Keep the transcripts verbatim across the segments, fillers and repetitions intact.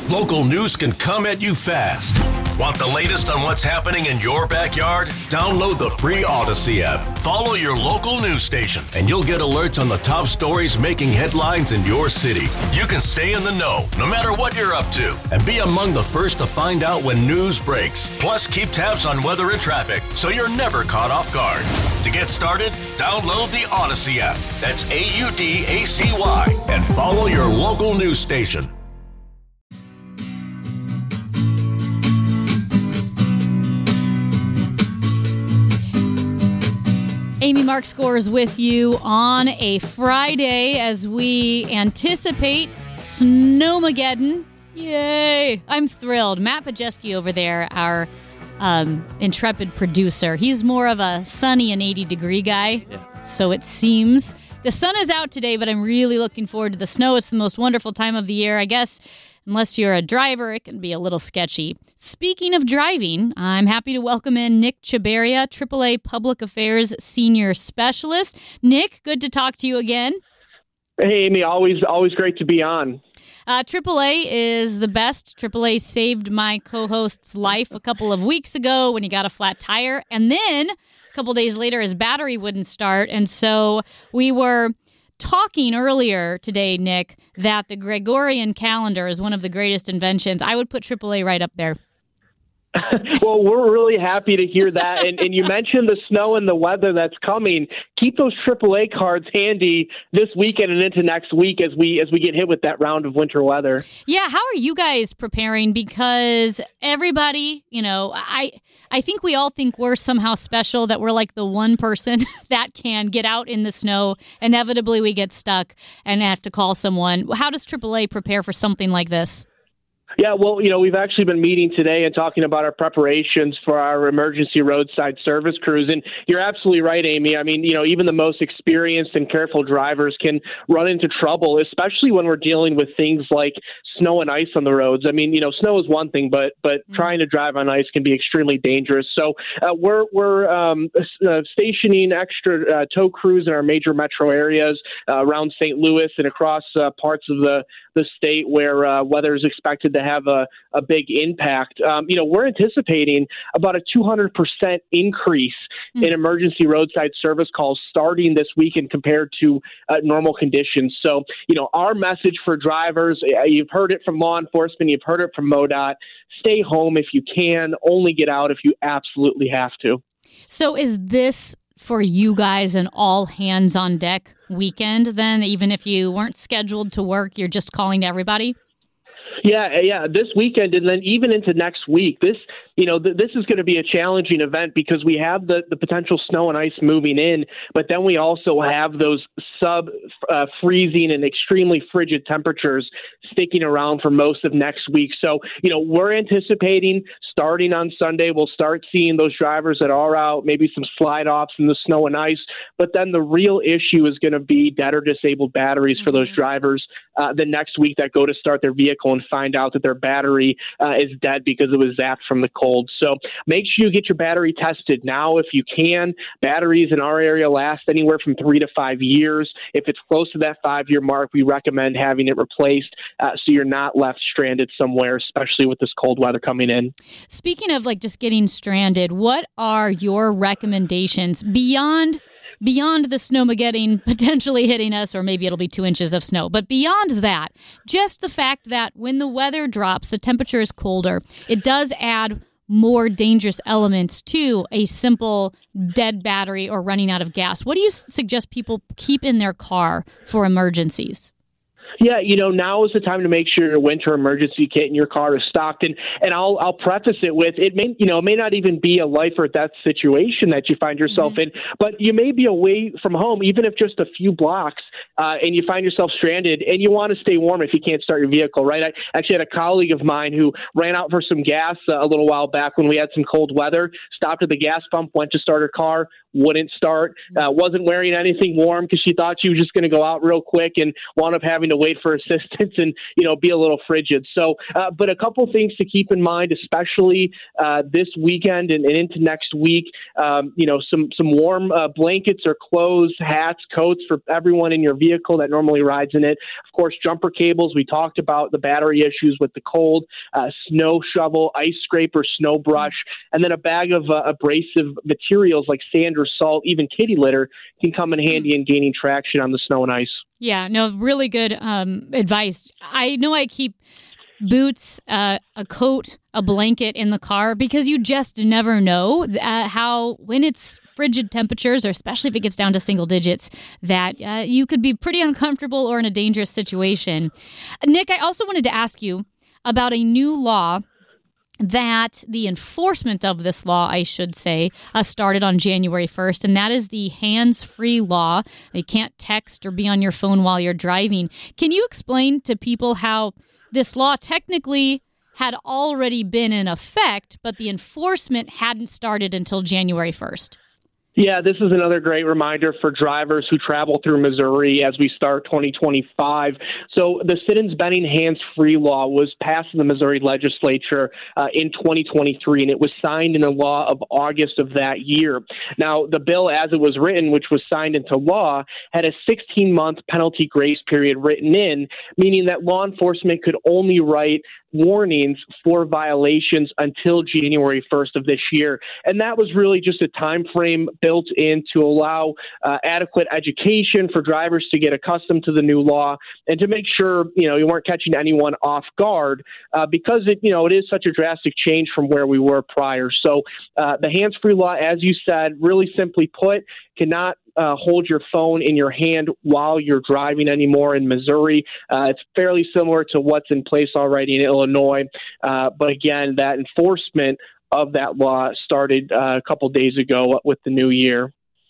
Local news can come at you fast. Want the latest on what's happening in your backyard? Download the free Odyssey app. Follow your local news station, and you'll get alerts on the top stories making headlines in your city. You can stay in the know, no matter what you're up to, and be among the first to find out when news breaks. Plus, keep tabs on weather and traffic, so you're never caught off guard. To get started, download the Odyssey app. That's A U D A C Y, and follow your local news station. Amy Mark scores with you on a Friday as we anticipate Snowmageddon. Yay! I'm thrilled. Matt Pajeski over there, our um, intrepid producer, he's more of a sunny and eighty degree guy, yeah. So it seems. The sun is out today, but I'm really looking forward to the snow. It's the most wonderful time of the year. I guess unless you're a driver, it can be a little sketchy. Speaking of driving, I'm happy to welcome in Nick Chabaria, triple A Public Affairs Senior Specialist. Nick, good to talk to you again. Hey, Amy, always always great to be on. Uh, triple A is the best. triple A saved my co-host's life a couple of weeks ago when he got a flat tire. And then a couple days later, his battery wouldn't start. And so we were talking earlier today, Nick, that the Gregorian calendar is one of the greatest inventions. I would put triple A right up there. Well, we're really happy to hear that. And, and you mentioned the snow and the weather that's coming. Keep those triple A cards handy this weekend and into next week as we as we get hit with that round of winter weather. Yeah, how are you guys preparing? Because everybody, you know, I I think we all think we're somehow special, that we're like the one person that can get out in the snow. Inevitably, we get stuck and have to call someone. How does triple A prepare for something like this? Yeah, well, you know, we've actually been meeting today and talking about our preparations for our emergency roadside service crews. And you're absolutely right, Amy. I mean, you know, even the most experienced and careful drivers can run into trouble, especially when we're dealing with things like snow and ice on the roads. I mean, you know, snow is one thing, but but mm-hmm. trying to drive on ice can be extremely dangerous. So uh, we're we're um, uh, stationing extra uh, tow crews in our major metro areas uh, around Saint Louis and across uh, parts of the, the state where uh, weather is expected to have a, a big impact. Um, you know, we're anticipating about a two hundred percent increase mm-hmm. in emergency roadside service calls starting this weekend compared to uh, normal conditions. So, you know, our message for drivers, you've heard it from law enforcement, you've heard it from MoDOT, stay home if you can, only get out if you absolutely have to. So is this for you guys an all hands on deck weekend then? Even if you weren't scheduled to work, you're just calling to everybody? Yeah, yeah, this weekend and then even into next week. This, you know, th- this is going to be a challenging event because we have the, the potential snow and ice moving in, but then we also have those sub uh, freezing and extremely frigid temperatures sticking around for most of next week. So, you know, we're anticipating starting on Sunday, we'll start seeing those drivers that are out, maybe some slide offs in the snow and ice, but then the real issue is going to be dead or disabled batteries for those drivers uh, the next week that go to start their vehicle and find out that their battery uh, is dead because it was zapped from the cold. So make sure you get your battery tested now if you can. Batteries in our area last anywhere from three to five years. If it's close to that five-year mark, we recommend having it replaced uh, so you're not left stranded somewhere, especially with this cold weather coming in. Speaking of like just getting stranded, what are your recommendations beyond Beyond the snowmageddon potentially hitting us, or maybe it'll be two inches of snow. But beyond that, just the fact that when the weather drops, the temperature is colder, it does add more dangerous elements to a simple dead battery or running out of gas. What do you suggest people keep in their car for emergencies? Yeah, you know, now is the time to make sure your winter emergency kit in your car is stocked. And and I'll I'll preface it with it may you know it may not even be a life or death situation that you find yourself mm-hmm. in, but you may be away from home, even if just a few blocks, uh, and you find yourself stranded, and you want to stay warm if you can't start your vehicle, right? I actually had a colleague of mine who ran out for some gas uh, a little while back when we had some cold weather, stopped at the gas pump, went to start her car, wouldn't start. Uh, wasn't wearing anything warm because she thought she was just going to go out real quick and wound up having to wait for assistance and, you know, be a little frigid. So, uh, but a couple things to keep in mind, especially uh, this weekend and, and into next week. Um, you know, some some warm uh, blankets or clothes, hats, coats for everyone in your vehicle that normally rides in it. Of course, jumper cables. We talked about the battery issues with the cold. Uh, snow shovel, ice scraper, snow brush, and then a bag of uh, abrasive materials like sand or salt, even kitty litter can come in handy in gaining traction on the snow and ice. Yeah, no, really good um, advice. I know I keep boots, uh, a coat, a blanket in the car because you just never know uh, how, when it's frigid temperatures, or especially if it gets down to single digits, that uh, you could be pretty uncomfortable or in a dangerous situation. Nick, I also wanted to ask you about a new law that the enforcement of this law, I should say, uh, started on January first, and that is the hands-free law. You can't text or be on your phone while you're driving. Can you explain to people how this law technically had already been in effect, but the enforcement hadn't started until January first? Yeah, this is another great reminder for drivers who travel through Missouri as we start twenty twenty-five. So the Siddons-Benning hands-free law was passed in the Missouri legislature uh, in twenty twenty-three, and it was signed in the law of August of that year. Now, the bill as it was written, which was signed into law, had a sixteen-month penalty grace period written in, meaning that law enforcement could only write warnings for violations until January first of this year. And that was really just a time frame built in to allow uh, adequate education for drivers to get accustomed to the new law and to make sure, you know, you weren't catching anyone off guard uh, because it, you know, it is such a drastic change from where we were prior. So uh, the hands-free law, as you said, really simply put, cannot Uh, hold your phone in your hand while you're driving anymore in Missouri. Uh, it's fairly similar to what's in place already in Illinois. Uh, but again, that enforcement of that law started uh, a couple days ago with the new year.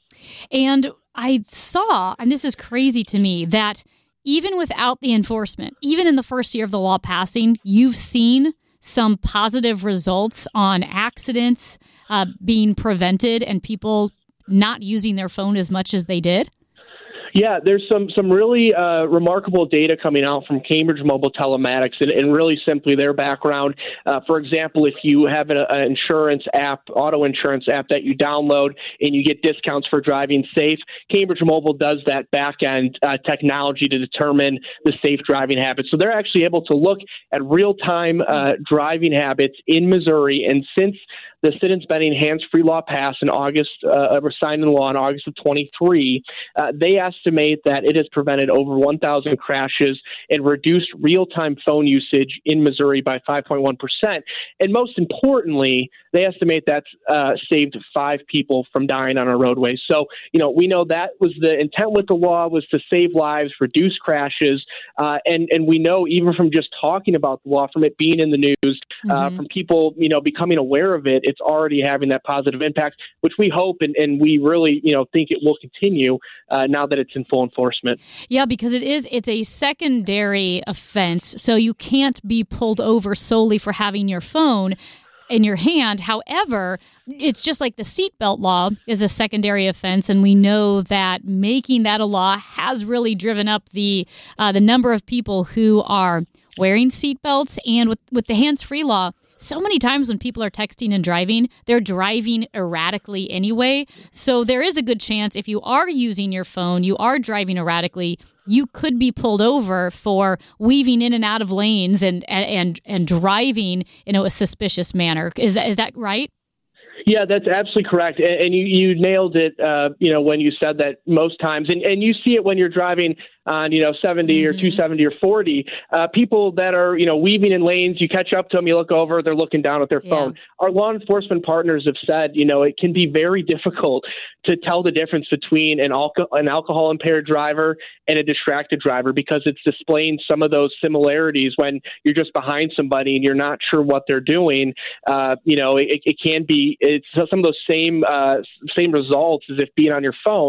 And I saw, and this is crazy to me, that even without the enforcement, even in the first year of the law passing, you've seen some positive results on accidents uh, being prevented and people not using their phone as much as they did? Yeah, there's some some really uh, remarkable data coming out from Cambridge Mobile Telematics, and, and really simply their background. Uh, for example, if you have an, an insurance app, auto insurance app that you download and you get discounts for driving safe, Cambridge Mobile does that back-end uh, technology to determine the safe driving habits. So they're actually able to look at real-time uh, driving habits in Missouri, and since the Siddons-Benning hands-free law passed in August, uh, or signed into law in August of twenty-three, uh, they estimate that it has prevented over one thousand crashes and reduced real-time phone usage in Missouri by five point one percent. And most importantly, they estimate that's uh, saved five people from dying on our roadways. So, you know, we know that was the intent with the law, was to save lives, reduce crashes, uh, and, and we know even from just talking about the law, from it being in the news, uh, mm-hmm. from people, you know, becoming aware of it, it's already having that positive impact, which we hope and, and we really, you know, think it will continue uh, now that it's in full enforcement. Yeah, because it is, it's a secondary offense, so you can't be pulled over solely for having your phone in your hand. However, it's just like the seatbelt law is a secondary offense, and we know that making that a law has really driven up the uh, the number of people who are wearing seatbelts. And with, with the hands-free law, so many times when people are texting and driving, they're driving erratically anyway. So there is a good chance if you are using your phone, you are driving erratically, you could be pulled over for weaving in and out of lanes and and and driving in a suspicious manner. Is that, is that right? Yeah, that's absolutely correct. And, and you, you nailed it, uh, you know, when you said that most times. And, and you see it when you're driving on, you know, seventy mm-hmm. or two seventy or forty. Uh, people that are, you know, weaving in lanes, you catch up to them, you look over, they're looking down at their phone. Yeah. Our law enforcement partners have said, you know, it can be very difficult to tell the difference between an, alco- an alcohol-impaired driver and a distracted driver because it's displaying some of those similarities when you're just behind somebody and you're not sure what they're doing. Uh, you know, it, it can be, it's some of those same uh, same results as if being on your phone.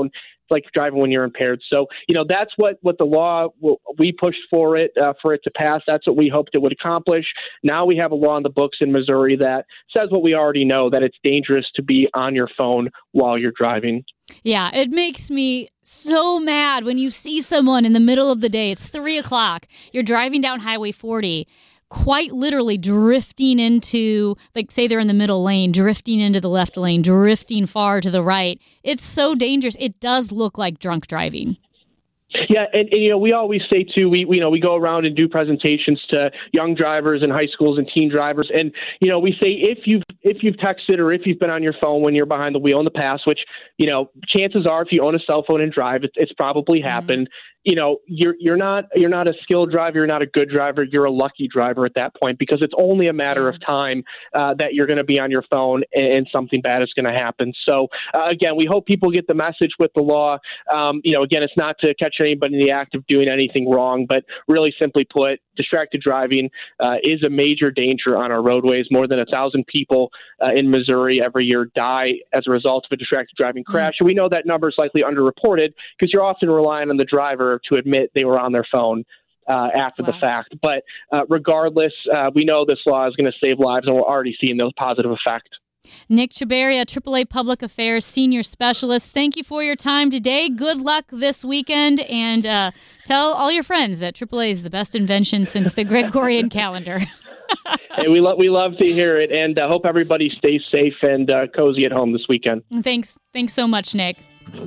like driving when you're impaired. So, you know, that's what, what the law, we pushed for it, uh, for it to pass. That's what we hoped it would accomplish. Now we have a law in the books in Missouri that says what we already know, that it's dangerous to be on your phone while you're driving. Yeah, it makes me so mad when you see someone in the middle of the day. It's three o'clock. You're driving down Highway forty, quite literally drifting into, like, say they're in the middle lane, drifting into the left lane, drifting far to the right. It's so dangerous. It does look like drunk driving. Yeah, and, and you know, we always say too, we, we you know we go around and do presentations to young drivers in high schools and teen drivers, and you know we say if you've if you've texted or if you've been on your phone when you're behind the wheel in the past, which you know chances are if you own a cell phone and drive, it, it's probably happened. Mm-hmm. You know, you're you're not you're not a skilled driver, you're not a good driver, you're a lucky driver at that point, because it's only a matter of time uh, that you're going to be on your phone and, and something bad is going to happen. So uh, again, we hope people get the message with the law. Um, you know, again, it's not to catch anybody in the act of doing anything wrong, but really simply put, distracted driving uh, is a major danger on our roadways. More than a thousand people uh, in Missouri every year die as a result of a distracted driving crash. Mm-hmm. And we know that number is likely underreported because you're often relying on the driver to admit they were on their phone uh, after wow. the fact. But uh, regardless, uh, we know this law is going to save lives, and we're already seeing those positive effects. Nick Chabaria, triple A Public Affairs Senior Specialist, thank you for your time today. Good luck this weekend, and uh, tell all your friends that triple A is the best invention since the Gregorian calendar. Hey, we, lo- we love to hear it, and uh, hope everybody stays safe and uh, cozy at home this weekend. Thanks. Thanks so much, Nick.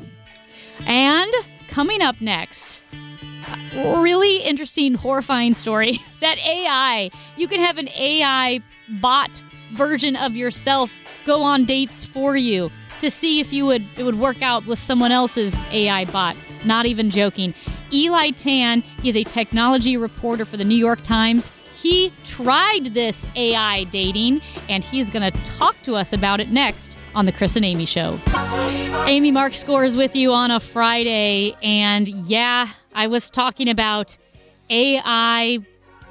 And coming up next, a really interesting, horrifying story. That A I, you can have an A I bot version of yourself go on dates for you to see if you would it would work out with someone else's A I bot. Not even joking. Eli Tan, he's a technology reporter for the New York Times. He tried this A I dating, and he's going to talk to us about it next on The Chris and Amy Show. Amy Mark Scores with you on a Friday, and yeah, I was talking about A I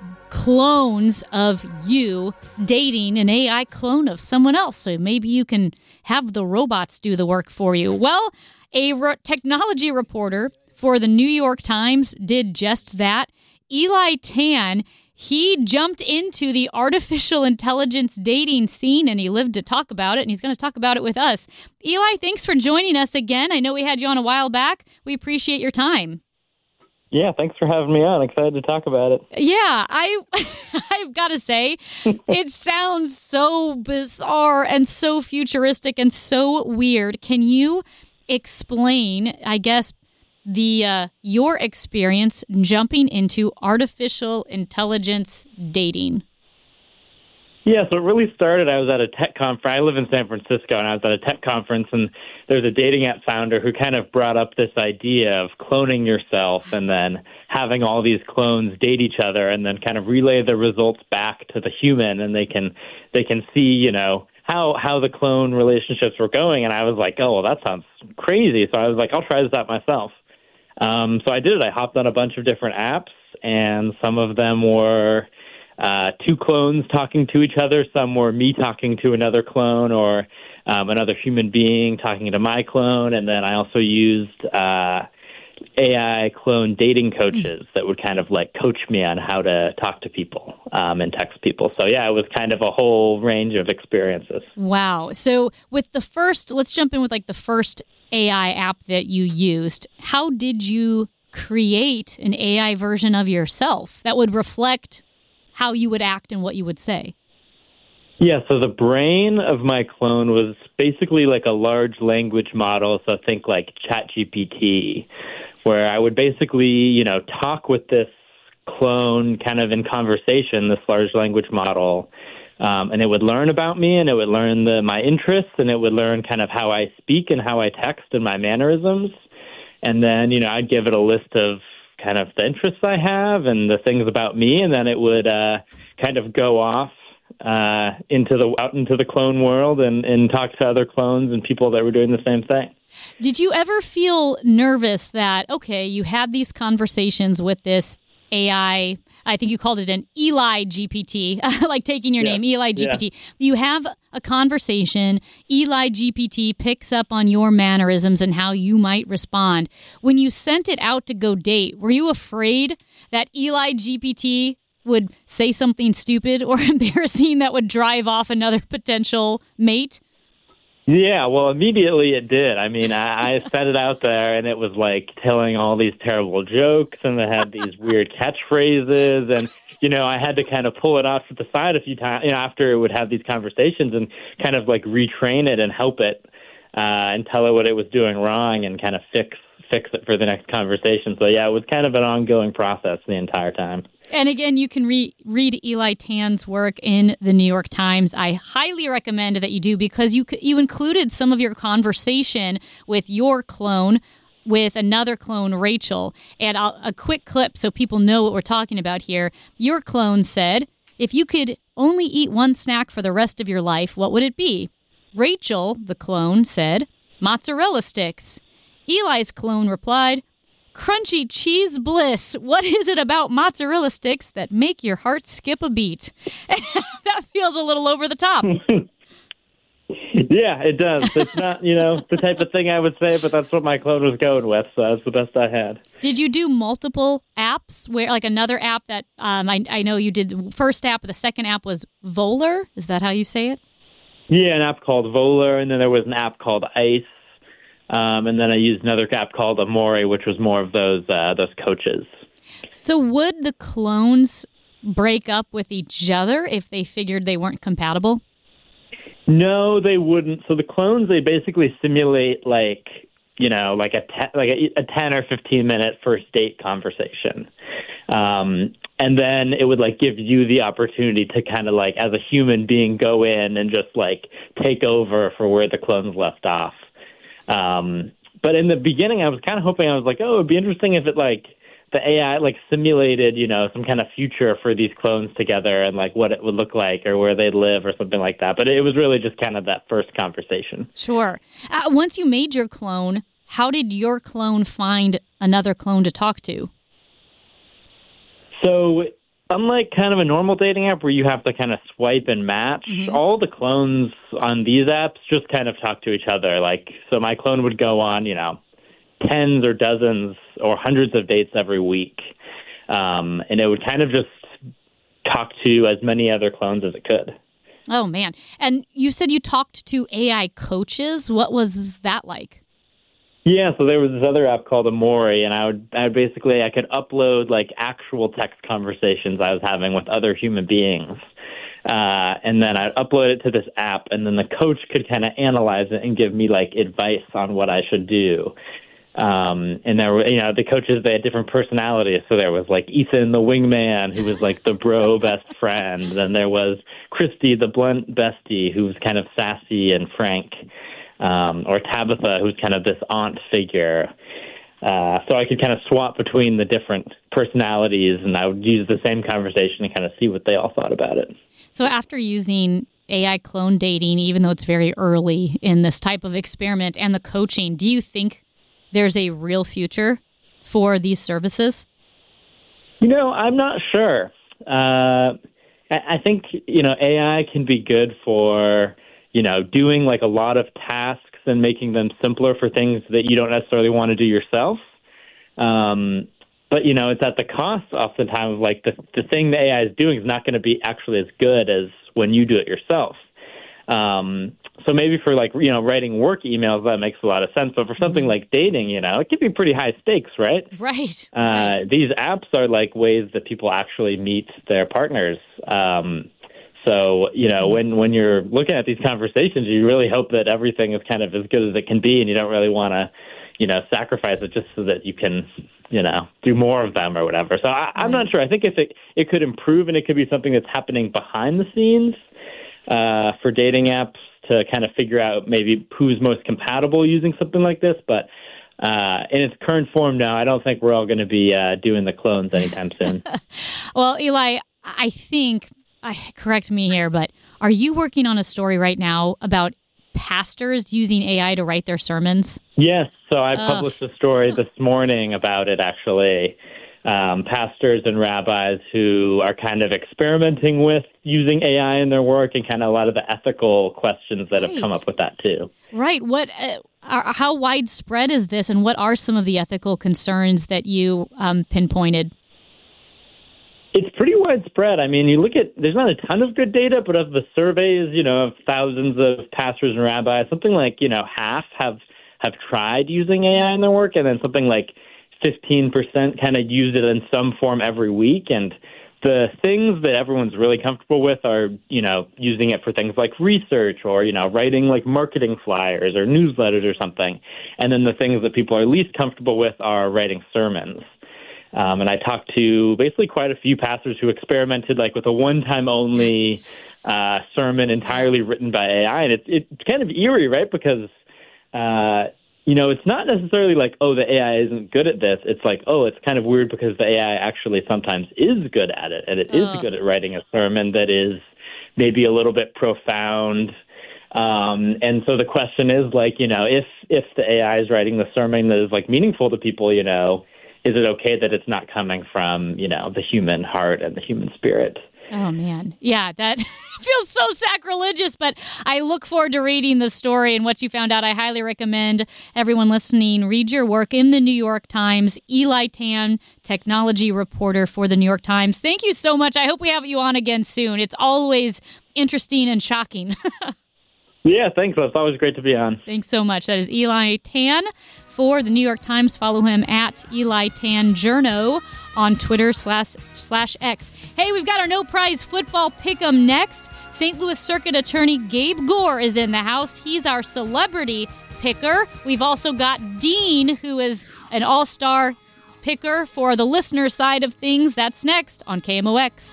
clones of you dating an A I clone of someone else, so maybe you can have the robots do the work for you. Well, a re- technology reporter for the New York Times did just that. Eli Tan, he jumped into the artificial intelligence dating scene, and he lived to talk about it, and he's going to talk about it with us. Eli, thanks for joining us again. I know we had you on a while back. We appreciate your time. Yeah, thanks for having me on. Excited to talk about it. Yeah, I, I've got to say, it sounds so bizarre and so futuristic and so weird. Can you explain, I guess, the uh, your experience jumping into artificial intelligence dating? Yeah, so it really started, I was at a tech conference. I live in San Francisco, and I was at a tech conference, and there's a dating app founder who kind of brought up this idea of cloning yourself and then having all these clones date each other and then kind of relay the results back to the human, and they can they can see, you know, how how the clone relationships were going. And I was like, oh, well, that sounds crazy. So I was like, I'll try this out myself. Um, so I did it. I hopped on a bunch of different apps, and some of them were uh, two clones talking to each other. Some were me talking to another clone, or um, another human being talking to my clone. And then I also used uh, A I clone dating coaches that would kind of like coach me on how to talk to people um, and text people. So yeah, it was kind of a whole range of experiences. Wow. So with the first, let's jump in with like the first A I app that you used. How did you create an A I version of yourself that would reflect how you would act and what you would say? Yeah, so the brain of my clone was basically like a large language model. So think like ChatGPT, where I would basically, you know, talk with this clone kind of in conversation, this large language model. Um, and it would learn about me, and it would learn the, my interests, and it would learn kind of how I speak and how I text and my mannerisms. And then, you know, I'd give it a list of kind of the interests I have and the things about me, and then it would uh, kind of go off uh, into the out into the clone world and, and talk to other clones and people that were doing the same thing. Did you ever feel nervous that, okay, you had these conversations with this A I, I think you called it an Eli G P T, like taking your yeah. name, Eli G P T. Yeah. You have a conversation. Eli G P T picks up on your mannerisms and how you might respond. When you sent it out to go date, were you afraid that Eli G P T would say something stupid or embarrassing that would drive off another potential mate? Yeah, well, immediately it did. I mean, I, I set it out there, and it was like telling all these terrible jokes, and it had these weird catchphrases, and, you know, I had to kind of pull it off to the side a few times, you know, after it would have these conversations and kind of like retrain it and help it uh, and tell it what it was doing wrong and kind of fix fix it for the next conversation. So, yeah, it was kind of an ongoing process the entire time. And again, you can re- read Eli Tan's work in the New York Times. I highly recommend that you do because you you included some of your conversation with your clone, with another clone, Rachel. And I'll, a quick clip so people know what we're talking about here. Your clone said, if you could only eat one snack for the rest of your life, what would it be? Rachel, the clone, said, mozzarella sticks. Eli's clone replied, crunchy cheese bliss. What is it about mozzarella sticks that make your heart skip a beat? That feels a little over the top. Yeah, it does. It's not, you know, the type of thing I would say, but that's what my clone was going with, so that's the best I had. Did you do multiple apps, where like another app that um, I, I know you did the first app, the second app was Volar? Is that how you say it? Yeah, an app called Volar, and then there was an app called Ice. Um, and then I used another app called Amore, which was more of those uh, those coaches. So would the clones break up with each other if they figured they weren't compatible? No, they wouldn't. So the clones, they basically simulate like, you know, like a te- like a, a ten or fifteen minute first date conversation. Um, and then it would like give you the opportunity to kind of like, as a human being, go in and just like take over for where the clones left off. Um, but in the beginning, I was kind of hoping, I was like, oh, it'd be interesting if it like the A I like simulated, you know, some kind of future for these clones together and like what it would look like or where they'd live or something like that. But it was really just kind of that first conversation. Sure. Uh, once you made your clone, how did your clone find another clone to talk to? So unlike kind of a normal dating app where you have to kind of swipe and match, mm-hmm. all the clones on these apps just kind of talk to each other. Like, so my clone would go on, you know, tens or dozens or hundreds of dates every week. Um, and it would kind of just talk to as many other clones as it could. Oh, man. And you said you talked to A I coaches. What was that like? Yeah, so there was this other app called Amore, and I would, I would basically, I could upload like actual text conversations I was having with other human beings. Uh, and then I'd upload it to this app, and then the coach could kind of analyze it and give me like advice on what I should do. Um, and there were, you know, the coaches, they had different personalities. So there was like Ethan, the wingman, who was like the bro best friend. Then there was Christy, the blunt bestie, who was kind of sassy and frank. Um, or Tabitha, who's kind of this aunt figure. Uh, so I could kind of swap between the different personalities, and I would use the same conversation and kind of see what they all thought about it. So after using A I clone dating, even though it's very early in this type of experiment, and the coaching, do you think there's a real future for these services? You know, I'm not sure. Uh, I think, you know, A I can be good for, you know, doing like a lot of tasks and making them simpler for things that you don't necessarily want to do yourself. Um, but, you know, it's at the cost oftentimes, like the, the thing the A I is doing is not going to be actually as good as when you do it yourself. Um, so maybe for like, you know, writing work emails, that makes a lot of sense. But for something mm-hmm. like dating, you know, it can be pretty high stakes, right? Right. Uh, right. These apps are like ways that people actually meet their partners. Um, so, you know, when, when you're looking at these conversations, you really hope that everything is kind of as good as it can be, and you don't really want to, you know, sacrifice it just so that you can, you know, do more of them or whatever. So I, I'm not sure. I think if it, it could improve, and it could be something that's happening behind the scenes uh, for dating apps to kind of figure out maybe who's most compatible using something like this. But uh, in its current form now, I don't think we're all going to be uh, doing the clones anytime soon. Well, Eli, I think, I, correct me here, but are you working on a story right now about pastors using A I to write their sermons? Yes. So I uh, published a story this morning about it, actually. um, pastors and rabbis who are kind of experimenting with using A I in their work, and kind of a lot of the ethical questions that right. have come up with that too. Right. What? Uh, are, how widespread is this, and what are some of the ethical concerns that you um, pinpointed? It's pretty widespread. I mean, you look at, there's not a ton of good data, but of the surveys, you know, of thousands of pastors and rabbis, something like, you know, half have have tried using A I in their work, and then something like fifteen percent kind of use it in some form every week. And the things that everyone's really comfortable with are, you know, using it for things like research or, you know, writing like marketing flyers or newsletters or something. And then the things that people are least comfortable with are writing sermons. Um, and I talked to basically quite a few pastors who experimented like with a one-time only uh, sermon entirely written by A I. And it, it's kind of eerie, right? Because Uh, you know, it's not necessarily like, oh, the A I isn't good at this. It's like, oh, it's kind of weird because the A I actually sometimes is good at it, and it is uh. good at writing a sermon that is maybe a little bit profound. Um, and so the question is, like, you know, if if the A I is writing the sermon that is, like, meaningful to people, you know, is it okay that it's not coming from, you know, the human heart and the human spirit? Oh, man. Yeah, that feels so sacrilegious, but I look forward to reading the story and what you found out. I highly recommend everyone listening read your work in the New York Times. Eli Tan, technology reporter for the New York Times. Thank you so much. I hope we have you on again soon. It's always interesting and shocking. Yeah, thanks. It's always great to be on. Thanks so much. That is Eli Tan for the New York Times. Follow him at Eli Tan Journo on Twitter slash slash X. Hey, we've got our no prize football pick'em next. Saint Louis Circuit attorney Gabe Gore is in the house. He's our celebrity picker. We've also got Dean, who is an all-star picker for the listener side of things. That's next on K M O X.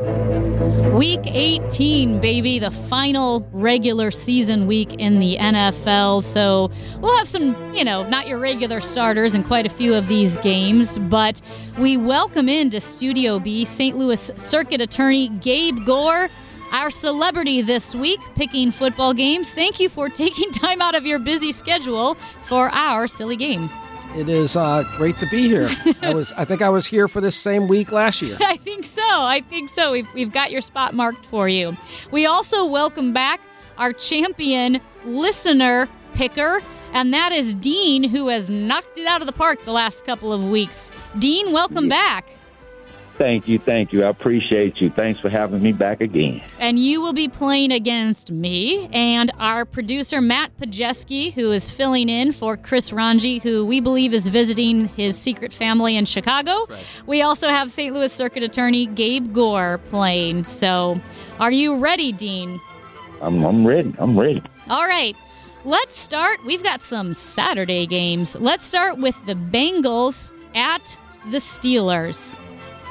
Week eighteen, baby, the final regular season week in the N F L. So we'll have some, you know, not your regular starters in quite a few of these games. But we welcome into Studio B Saint Louis Circuit attorney Gabe Gore, our celebrity this week, picking football games. Thank you for taking time out of your busy schedule for our silly game. It is uh, great to be here. I was, I think I was here for this same week last year. I think so. I think so. We've, we've got your spot marked for you. We also welcome back our champion listener picker, and that is Dean, who has knocked it out of the park the last couple of weeks. Dean, welcome yeah. back. Thank you, thank you. I appreciate you. Thanks for having me back again. And you will be playing against me and our producer, Matt Pajeski, who is filling in for Chris Ranji, who we believe is visiting his secret family in Chicago. Right. We also have Saint Louis Circuit attorney Gabe Gore playing. So are you ready, Dean? I'm, I'm ready. I'm ready. All right. Let's start. We've got some Saturday games. Let's start with the Bengals at the Steelers.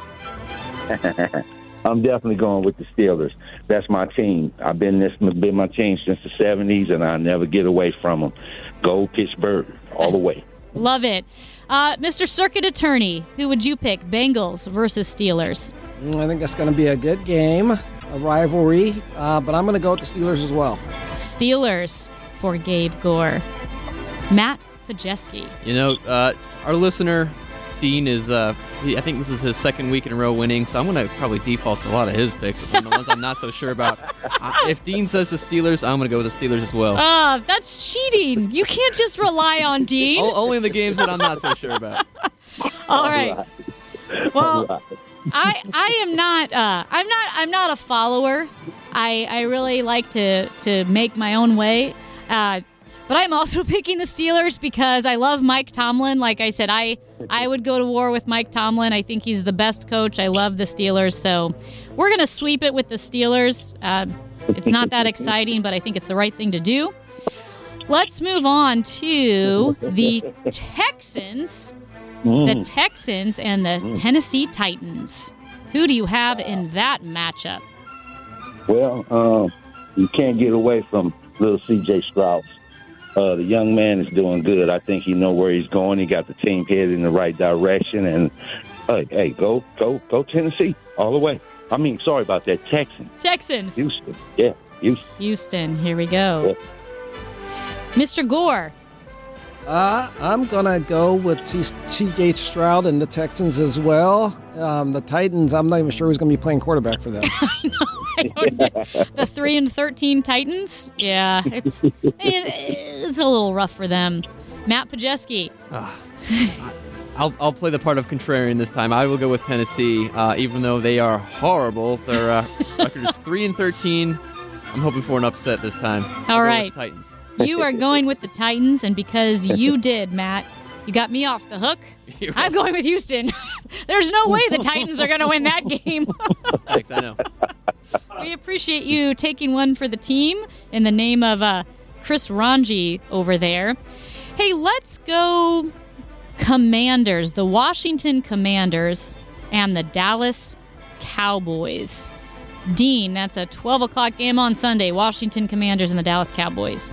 I'm definitely going with the Steelers. That's my team. I've been this been my team since the seventies, and I never get away from them. Go Pittsburgh all the way. Love it. Uh, Mister Circuit Attorney, who would you pick, Bengals versus Steelers? I think that's going to be a good game, a rivalry, uh, but I'm going to go with the Steelers as well. Steelers for Gabe Gore. Matt Pajeski. You know, uh, our listener... Dean is, uh, he, I think this is his second week in a row winning, so I'm going to probably default to a lot of his picks. On the ones I'm not so sure about. Uh, if Dean says the Steelers, I'm going to go with the Steelers as well. Ah, uh, that's cheating. You can't just rely on Dean. O- only the games that I'm not so sure about. All right. Well, I I am not. Uh, I'm not. I'm not a follower. I I really like to to make my own way. Uh, But I'm also picking the Steelers because I love Mike Tomlin. Like I said, I, I would go to war with Mike Tomlin. I think he's the best coach. I love the Steelers. So we're going to sweep it with the Steelers. Uh, it's not that exciting, but I think it's the right thing to do. Let's move on to the Texans. The Texans and the Tennessee Titans. Who do you have in that matchup? Well, um, you can't get away from little C J Stroud. Uh, the young man is doing good. I think he knows where he's going. He got the team headed in the right direction. And, uh, hey, go, go, go Tennessee all the way. I mean, sorry about that, Texans. Texans. Houston. Yeah, Houston. Houston. Here we go. Yeah. Mister Gore, Uh, I'm going to go with C J Stroud and the Texans as well. Um, the Titans, I'm not even sure who's going to be playing quarterback for them. I know. I don't know. The three and thirteen Titans? Yeah, it's it, it's a little rough for them. Matt Pajeski. Uh, I'll, I'll play the part of contrarian this time. I will go with Tennessee, uh, even though they are horrible. Their uh, record is three and thirteen. I'm hoping for an upset this time. All right. Titans. You are going with the Titans, and because you did, Matt, you got me off the hook. I'm going with Houston. There's no way the Titans are going to win that game. Thanks, I know. We appreciate you taking one for the team in the name of uh, Chris Ranji over there. Hey, let's go Commanders, the Washington Commanders and the Dallas Cowboys. Dean, that's a twelve o'clock game on Sunday, Washington Commanders and the Dallas Cowboys.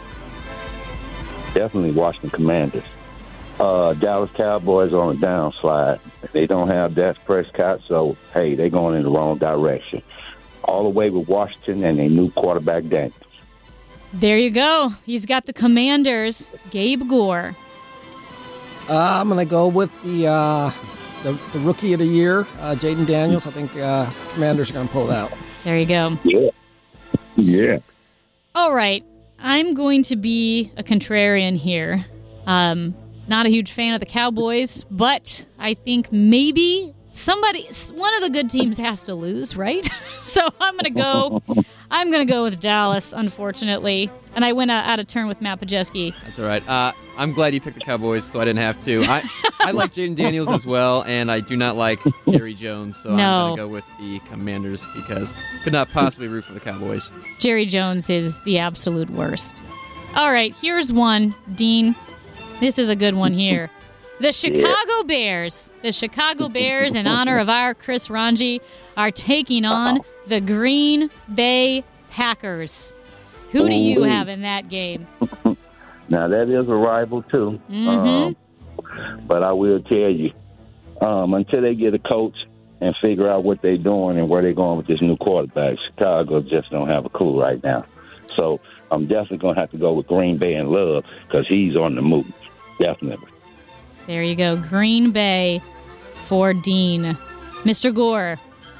Definitely Washington Commanders. Uh, Dallas Cowboys on a downslide. They don't have Dak Prescott, so, hey, they're going in the wrong direction. All the way with Washington and their new quarterback, Daniels. There you go. He's got the Commanders. Gabe Gore. Uh, I'm going to go with the, uh, the the rookie of the year, uh, Jaden Daniels. I think uh, Commanders are going to pull it out. There you go. Yeah. Yeah. All right. I'm going to be a contrarian here. Um, not a huge fan of the Cowboys, but I think maybe somebody, one of the good teams has to lose, right? So I'm going to go, I'm going to go with Dallas, unfortunately. And I went uh, out of turn with Matt Pajeski. That's all right. Uh, I'm glad you picked the Cowboys, so I didn't have to. I, I like Jaden Daniels as well, and I do not like Jerry Jones, so No. I'm going to go with the Commanders because could not possibly root for the Cowboys. Jerry Jones is the absolute worst. All right, here's one, Dean. This is a good one here. The Chicago Bears, the Chicago Bears, in honor of our Chris Ranji, are taking on the Green Bay Packers. Who do you have in that game? Now, that is a rival, too. Mm-hmm. Um, but I will tell you, um, until they get a coach and figure out what they're doing and where they're going with this new quarterback, Chicago just don't have a clue right now. So I'm definitely going to have to go with Green Bay and Love because he's on the move. Definitely. There you go. Green Bay for Dean. Mister Gore.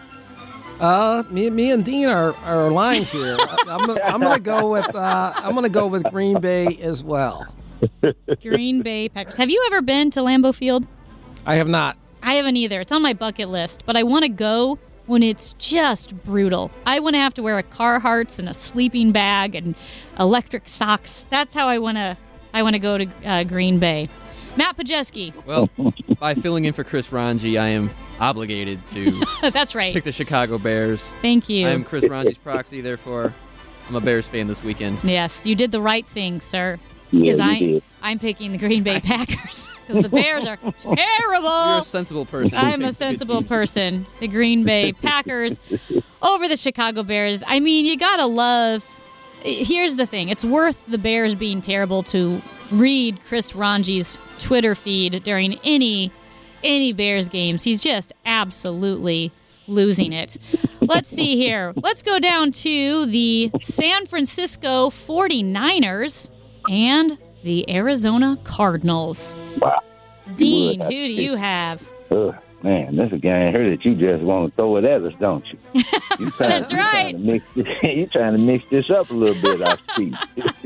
Uh, me, me and Dean are, are aligned here. I'm gonna, I'm gonna go with uh, I'm gonna go with Green Bay as well. Green Bay Packers. Have you ever been to Lambeau Field? I have not. I haven't either. It's on my bucket list, but I want to go when it's just brutal. I want to have to wear a Carhartts and a sleeping bag and electric socks. That's how I want to. I want to go to uh, Green Bay. Matt Pajeski. Well, by filling in for Chris Ranji, I am obligated to That's right. pick the Chicago Bears. Thank you. I am Chris Ranji's proxy, therefore I'm a Bears fan this weekend. Yes, you did the right thing, sir. Yeah, Because you I, did. I'm picking the Green Bay Packers because the Bears are terrible. You're a sensible person. I'm You a pick good sensible teams. person. The Green Bay Packers over the Chicago Bears. I mean, you gotta love. Here's the thing: it's worth the Bears being terrible to read Chris Ranji's Twitter feed during any any Bears games. He's just absolutely losing it. Let's see here. Let's go down to the San Francisco forty-niners and the Arizona Cardinals. Wow. Dean, Would who have do to. you have? Ugh, man, this is a game here that you just want to throw it at us, don't you? You trying, That's you right. Trying to mix this, you're trying to mix this up a little bit, I see.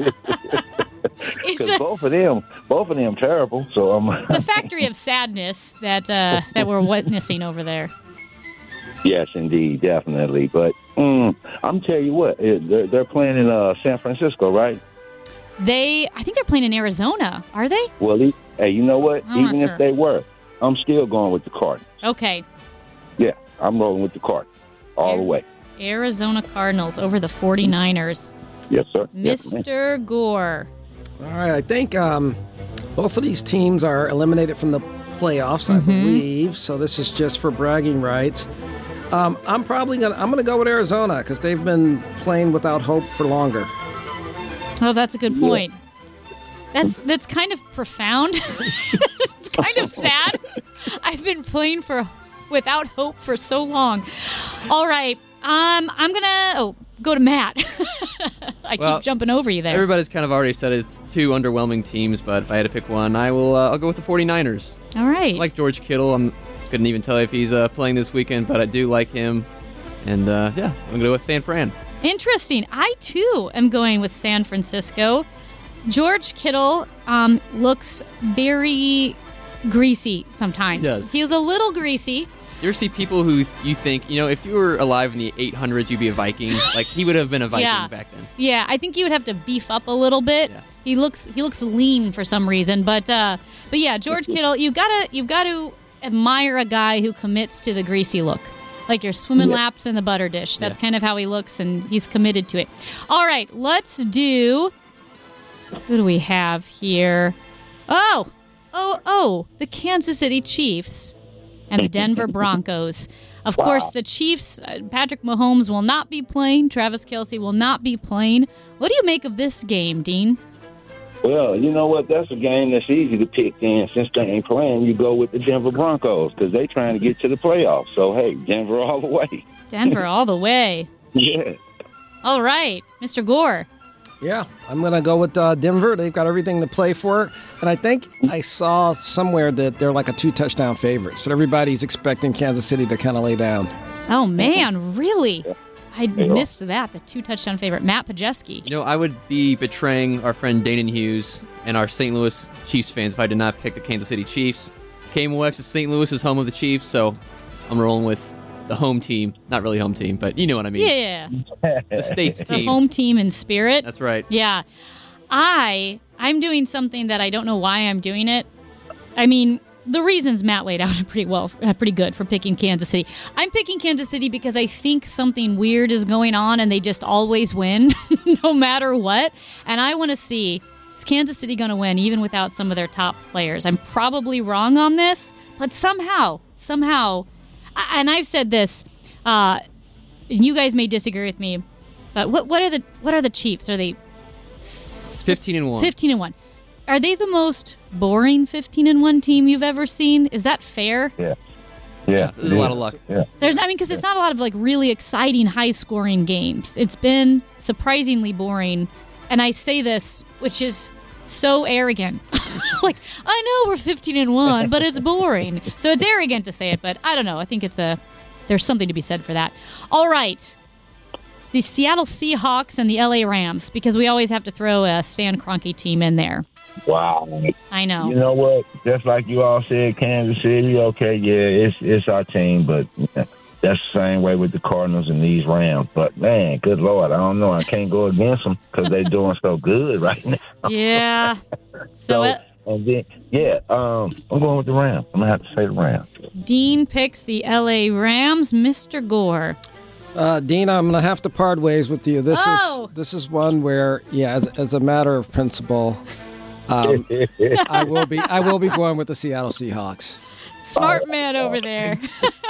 It's Because a, both of them, both of them terrible. So I'm. the factory of sadness that uh, that we're witnessing over there. Yes, indeed, definitely. But mm, I'm tell you what, it, they're, they're playing in uh, San Francisco, right? They, I think they're playing in Arizona. Are they? Well, e- hey, you know what? I'm not Even sure. if they were, I'm still going with the Cardinals. Okay. Yeah, I'm rolling with the Cardinals all the way. Arizona Cardinals over the forty-niners. Yes, sir. Yes, ma'am. Mister Gore. All right, I think um, both of these teams are eliminated from the playoffs, I Mhm. believe. So this is just for bragging rights. Um, I'm probably gonna I'm gonna go with Arizona because they've been playing without hope for longer. Oh, that's a good point. That's that's kind of profound. It's kind of sad. I've been playing for without hope for so long. All right. Um, I'm gonna oh go to Matt. I Well, keep jumping over you there. Everybody's kind of already said it's two underwhelming teams, but if I had to pick one, I will. Uh, I'll go with the 49ers. All right. I like George Kittle. I couldn't even tell you if he's uh, playing this weekend, but I do like him. And uh, yeah, I'm going to go with San Fran. Interesting. I, too, am going with San Francisco. George Kittle um, looks very greasy sometimes. He does. He's a little greasy. You ever see people who you think, you know, if you were alive in the eight hundreds, you'd be a Viking. Like, he would have been a Viking Yeah. back then. Yeah, I think you would have to beef up a little bit. Yeah. He looks he looks lean for some reason, but uh, but yeah, George Kittle, you gotta you got to admire a guy who commits to the greasy look. Like you're swimming Yeah. laps in the butter dish. That's Yeah. kind of how he looks, and he's committed to it. All right, let's do. Who do we have here? Oh, oh, oh! The Kansas City Chiefs and the Denver Broncos. Of Wow. course, the Chiefs. Uh, Patrick Mahomes will not be playing. Travis Kelce will not be playing. What do you make of this game, Dean? Well, you know what? That's a game that's easy to pick. Then, since they ain't playing, you go with the Denver Broncos because they trying to get to the playoffs. So, hey, Denver all the way. Denver all the way. Yeah. All right, Mister Gore. Yeah, I'm going to go with uh, Denver. They've got everything to play for. And I think I saw somewhere that they're like a two-touchdown favorite. So everybody's expecting Kansas City to kind of lay down. Oh, man, really? I Yeah. missed that. The two-touchdown favorite, Matt Pajeski. You know, I would be betraying our friend Danon Hughes and our Saint Louis Chiefs fans if I did not pick the Kansas City Chiefs. K M O X is Saint Louis is home of the Chiefs, so I'm rolling with the home team. Not really home team, but you know what I mean. Yeah, The state's the team. home team in spirit. That's right. Yeah. I I'm doing something that I don't know why I'm doing it. I mean, the reasons Matt laid out are pretty well, uh, pretty good for picking Kansas City. I'm picking Kansas City because I think something weird is going on and they just always win, no matter what. And I want to see, is Kansas City going to win even without some of their top players? I'm probably wrong on this, but somehow, somehow, I- and I've said this, uh, and you guys may disagree with me, but what what are the what are the Chiefs? Are they fifteen and one. fifteen and one. Are they the most boring fifteen and one team you've ever seen? Is that fair? Yeah. Yeah. There's a lot of luck. Yeah. There's, I mean, because it's not a lot of like really exciting, high-scoring games. It's been surprisingly boring, and I say this, which is so arrogant. Like, I know we're fifteen and one, but it's boring. So it's arrogant to say it, but I don't know. I think it's a there's something to be said for that. All right. The Seattle Seahawks and the L A Rams, because we always have to throw a Stan Kroenke team in there. Wow. I know. You know what? Just like you all said, Kansas City, okay, yeah, it's it's our team, but yeah, that's the same way with the Cardinals and these Rams. But, man, good Lord, I don't know. I can't go against them because they're doing so good right now. Yeah. So, So, uh, and then, yeah, um, I'm going with the Rams. I'm going to have to say the Rams. Dean picks the L A Rams. Mister Gore. Uh, Dina, I'm going to have to part ways with you. This Oh! is this is one where, yeah, as, as a matter of principle, um, I will be I will be going with the Seattle Seahawks. Smart man over there.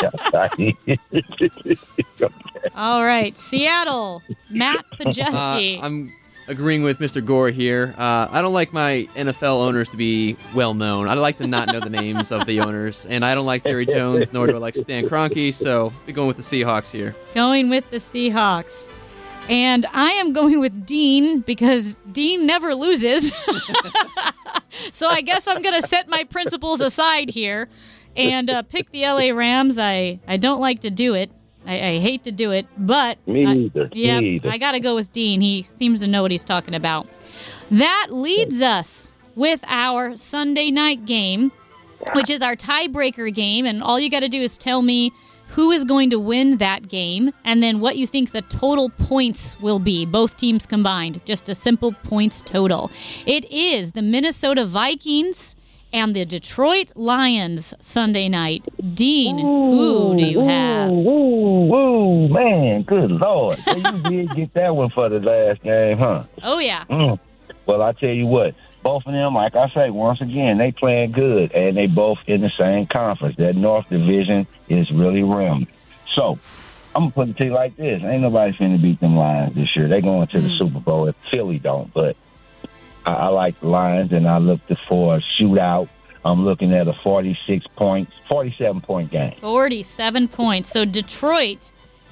All right. Seattle. Matt Uh, Pajeski. I'm agreeing with Mister Gore here. Uh, I don't like my N F L owners to be well known. I like to not know the names of the owners, and I don't like Jerry Jones, nor do I like Stan Kroenke. So we're going with the Seahawks here. Going with the Seahawks. And I am going with Dean because Dean never loses. So I guess I'm going to set my principles aside here and uh, pick the L A Rams. I, I don't like to do it. I, I hate to do it, but Me I- either. Yeah, Me either. I got to go with Dean. He seems to know what he's talking about. That leads us with our Sunday night game, which is our tiebreaker game. And all you got to do is tell me who is going to win that game and then what you think the total points will be, both teams combined. Just a simple points total. It is the Minnesota Vikings and the Detroit Lions Sunday night. Dean, who do you have? Woo, woo, man, good Lord. Well, you did get that one for the last game, huh? Oh, yeah. Mm. Well, I tell you what, both of them, like I say, once again, they playing good, and they both in the same conference. That North Division is really rimmed. So, I'm going to put it to you like this. Ain't nobody finna beat them Lions this year. They going to the Mm. Super Bowl if Philly don't, but I, I like the Lions, and I look for a shootout. I'm looking at a forty-six point, forty-seven point game. forty-seven points. So Detroit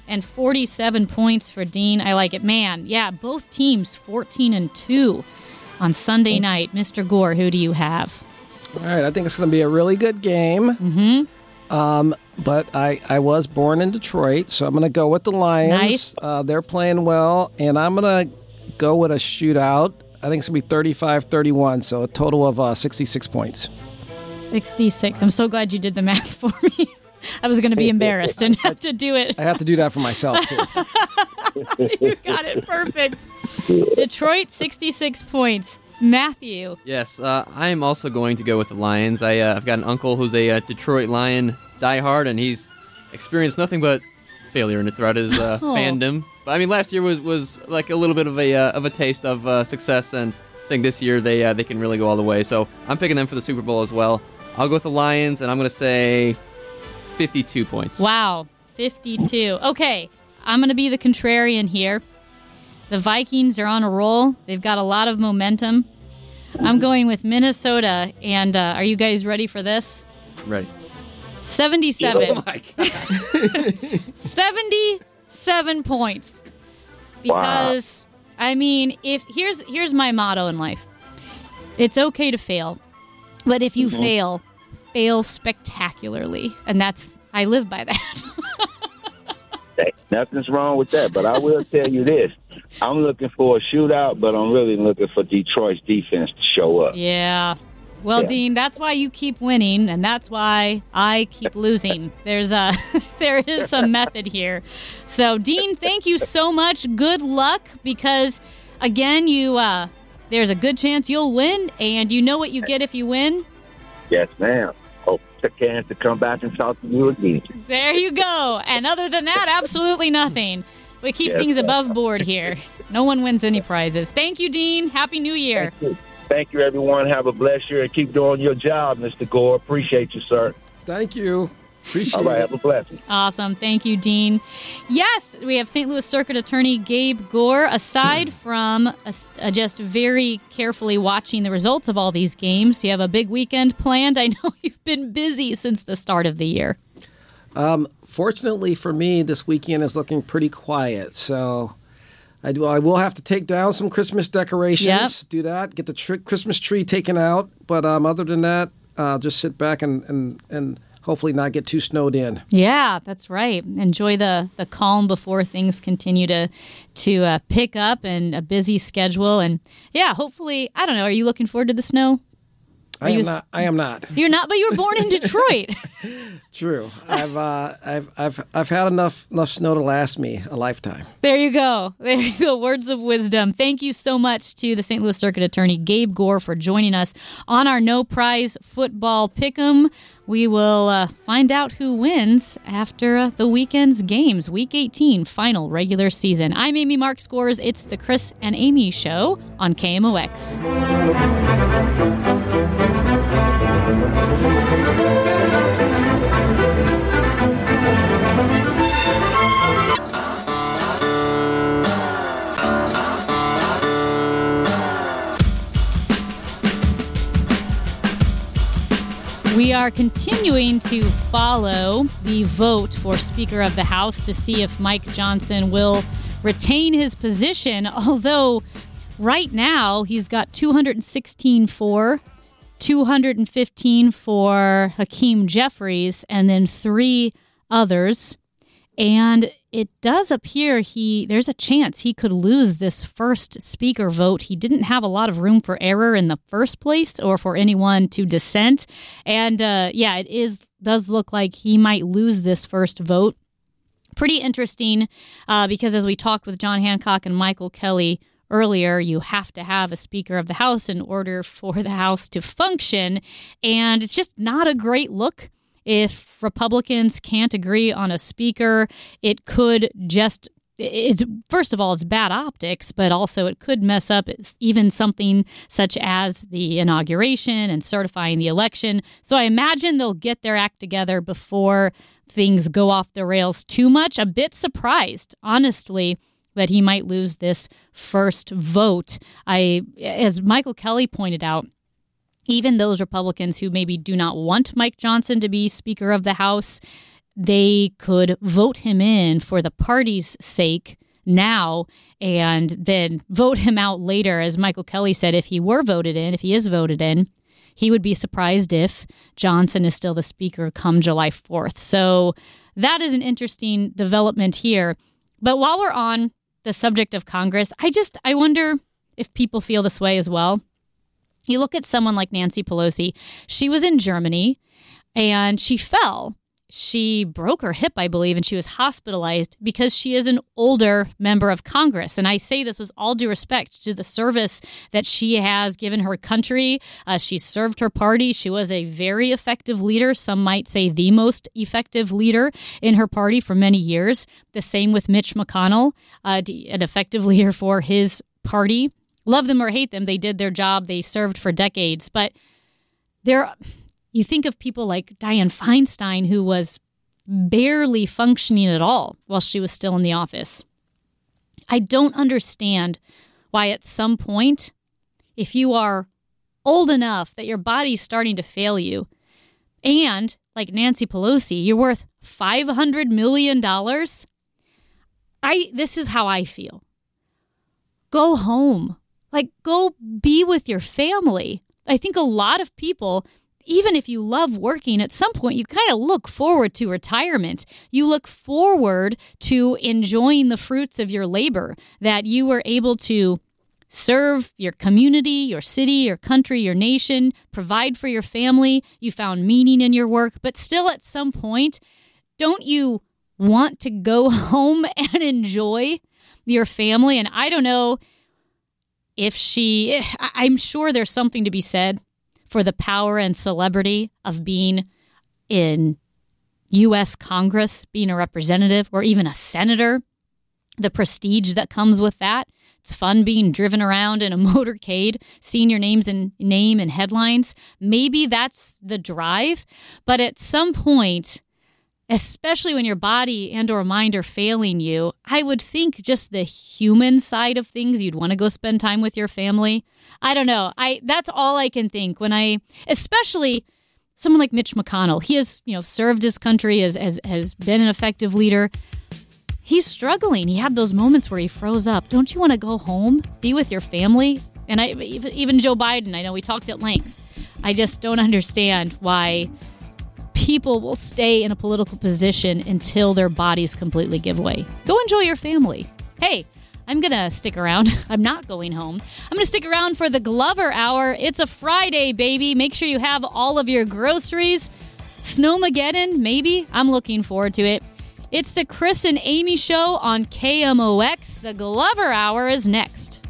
and forty-seven points for Dean. I like it. Man, yeah, both teams fourteen and two on Sunday night. Mister Gore, who do you have? All right, I think it's going to be a really good game. Mm-hmm. Um, but I, I was born in Detroit, so I'm going to go with the Lions. Nice. Uh, they're playing well, and I'm going to go with a shootout. I think it's going to be thirty-five thirty-one, so a total of uh, sixty-six points. sixty-six. I'm so glad you did the math for me. I was going to be embarrassed and have to do it. I have to do that for myself, too. You got it perfect. Detroit, sixty-six points. Matthew. Yes, uh, I am also going to go with the Lions. I, uh, I've got an uncle who's a uh, Detroit Lion diehard, and he's experienced nothing but failure in it throughout his uh, fandom. But I mean, last year was, was like a little bit of a uh, of a taste of uh, success, and I think this year they uh, they can really go all the way. So I'm picking them for the Super Bowl as well. I'll go with the Lions, and I'm going to say fifty-two points. Wow, fifty-two. Okay, I'm going to be the contrarian here. The Vikings are on a roll. They've got a lot of momentum. I'm going with Minnesota, and uh, are you guys ready for this? Ready. seventy-seven. Oh, my God. seventy-seven points. Because, wow. I mean, if here's here's my motto in life. It's okay to fail, but if you mm-hmm. fail, fail spectacularly. And that's, I live by that. Hey, nothing's wrong with that, but I will tell you this. I'm looking for a shootout, but I'm really looking for Detroit's defense to show up. Yeah. Well, yeah. Dean, that's why you keep winning, and that's why I keep losing. There's a, there is some method here. So, Dean, thank you so much. Good luck, because, again, you uh, there's a good chance you'll win, and you know what you get if you win? Yes, ma'am. Hope a chance to come back and talk to you again. There you go. And other than that, absolutely nothing. We keep yes, things above board here. No one wins any prizes. Thank you, Dean. Happy New Year. Thank you, Thank you everyone. Have a blessed year and keep doing your job, Mister Gore. Appreciate you, sir. Thank you. Appreciate All right, it. have a blessing. Awesome. Thank you, Dean. Yes, we have Saint Louis Circuit Attorney Gabe Gore. Aside from uh, just very carefully watching the results of all these games, you have a big weekend planned. I know you've been busy since the start of the year. Um, fortunately for me, this weekend is looking pretty quiet. So I do. I will have to take down some Christmas decorations. Yep. Do that. Get the tr- Christmas tree taken out. But um, other than that, uh, just sit back and, and, and hopefully not get too snowed in. Yeah, that's right. Enjoy the, the calm before things continue to to uh, pick up and a busy schedule. And yeah, hopefully, I don't know. Are you looking forward to the snow? I am not. I am not. You're not, but you were born in Detroit. True. I've uh, I've I've I've had enough enough snow to last me a lifetime. There you go. There you go. Words of wisdom. Thank you so much to the Saint Louis Circuit Attorney Gabe Gore for joining us on our No Prize Football Pick'em. We will uh, find out who wins after uh, the weekend's games. Week eighteen, final regular season. I'm Amy Mark Scores. It's the Chris and Amy Show on K M O X. We are continuing to follow the vote for Speaker of the House to see if Mike Johnson will retain his position, although right now he's got two hundred sixteen for, two hundred fifteen for Hakeem Jeffries, and then three others. And it does appear he there's a chance he could lose this first speaker vote. He didn't have a lot of room for error in the first place or for anyone to dissent. And uh, yeah, it is does look like he might lose this first vote. Pretty interesting uh, because as we talked with John Hancock and Michael Kelly earlier, you have to have a Speaker of the House in order for the House to function. And it's just not a great look. If Republicans can't agree on a speaker, it could just, it's first of all, it's bad optics, but also it could mess up even something such as the inauguration and certifying the election. So I imagine they'll get their act together before things go off the rails too much. A bit surprised, honestly, that he might lose this first vote. I, as Michael Kelly pointed out, even those Republicans who maybe do not want Mike Johnson to be Speaker of the House, they could vote him in for the party's sake now and then vote him out later. As Michael Kelly said, if he were voted in, if he is voted in, he would be surprised if Johnson is still the speaker come July fourth. So that is an interesting development here. But while we're on the subject of Congress, I just, I wonder if people feel this way as well. You look at someone like Nancy Pelosi. She was in Germany and she fell. She broke her hip, I believe, and she was hospitalized because she is an older member of Congress. And I say this with all due respect to the service that she has given her country. Uh, she served her party. She was a very effective leader. Some might say the most effective leader in her party for many years. The same with Mitch McConnell, uh, an effective leader for his party. Love them or hate them, they did their job. They served for decades. But there... You think of people like Dianne Feinstein, who was barely functioning at all while she was still in the office. I don't understand why at some point, if you are old enough that your body's starting to fail you, and like Nancy Pelosi, you're worth five hundred million dollars, I this is how I feel. Go home. Like, go be with your family. I think a lot of people... Even if you love working, at some point you kind of look forward to retirement. You look forward to enjoying the fruits of your labor, that you were able to serve your community, your city, your country, your nation, provide for your family. You found meaning in your work. But still, at some point, don't you want to go home and enjoy your family? And I don't know if she, I'm sure there's something to be said for the power and celebrity of being in U S Congress, being a representative, or even a senator, the prestige that comes with that. It's fun being driven around in a motorcade, seeing your names and name and headlines. Maybe that's the drive, but at some point, especially when your body and or mind are failing you, I would think just the human side of things, you'd want to go spend time with your family. I don't know. I that's all I can think when I, especially someone like Mitch McConnell. He has, you know, served his country, as has, has been an effective leader. He's struggling. He had those moments where he froze up. Don't you want to go home, be with your family? And I even, even Joe Biden, I know we talked at length. I just don't understand why people will stay in a political position until their bodies completely give way. Go enjoy your family. Hey, I'm going to stick around. I'm not going home. I'm going to stick around for the Glover Hour. It's a Friday, baby. Make sure you have all of your groceries. Snowmageddon, maybe. I'm looking forward to it. It's the Chris and Amy Show on K M O X. The Glover Hour is next.